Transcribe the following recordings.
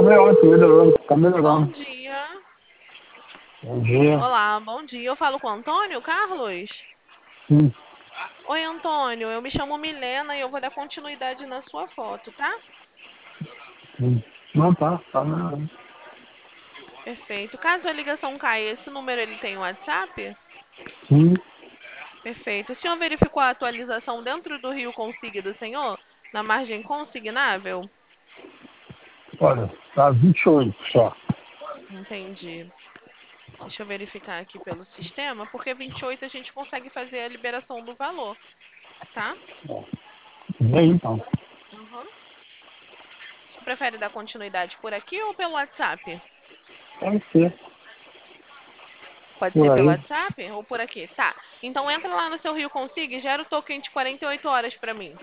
melhorando, tá Bom melhorando. dia. Bom dia. Olá, bom dia. Eu falo com o Antônio Carlos? Sim, Oi, Antônio. Eu me chamo Milena e eu vou dar continuidade na sua foto, tá? sim. Não, tá melhorando. Perfeito. Caso a ligação caia, esse número ele tem WhatsApp? Sim, Perfeito. O senhor verificou a atualização dentro do Rio Consigne do senhor? Na margem consignável? olha, tá 28 só. Entendi. Deixa eu verificar aqui pelo sistema, porque 28 a gente consegue fazer a liberação do valor, tá? Bem, então. Uhum. Você prefere dar continuidade por aqui ou pelo WhatsApp? Pode ser. Pode ser Por pelo aí. WhatsApp ou por aqui? Tá. Então entra lá no seu Rio Consigne e gera o token de 48 horas para mim,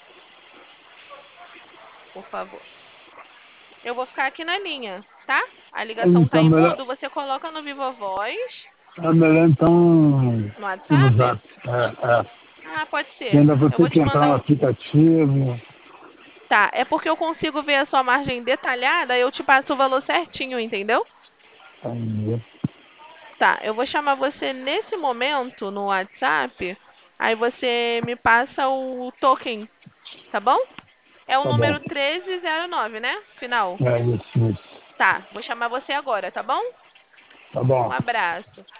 por favor. Eu vou ficar aqui na linha, tá? A ligação tá Então, em mudo, você coloca no Viva Voz, é melhor então no no WhatsApp? Zap. É. Ah, pode E ser. ainda vou Eu ter vou que te entrar mandar no o. aplicativo. Tá, é porque eu consigo ver a sua margem detalhada, eu te passo o valor certinho, entendeu? Aí, Tá, eu vou chamar você nesse momento no WhatsApp, aí você me passa o token, tá bom? É o tá bom. número 1309, né? Final. É isso. Tá, vou chamar você agora, tá bom? Tá Um bom. abraço.